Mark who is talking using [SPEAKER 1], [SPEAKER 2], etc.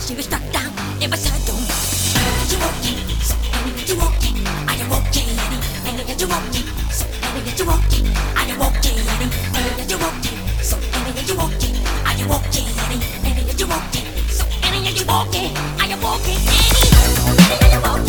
[SPEAKER 1] she was struck down. It was her doom. You walking, so Annie, you walking. Are you walking, Annie? Annie, you walking, so Annie, you walking. Are you walking, Annie? Annie, you walking, so Annie, you walking. Are you walking, Annie? Annie, you walking, so Annie, you walking. Are you walking, Annie? Annie, you walking.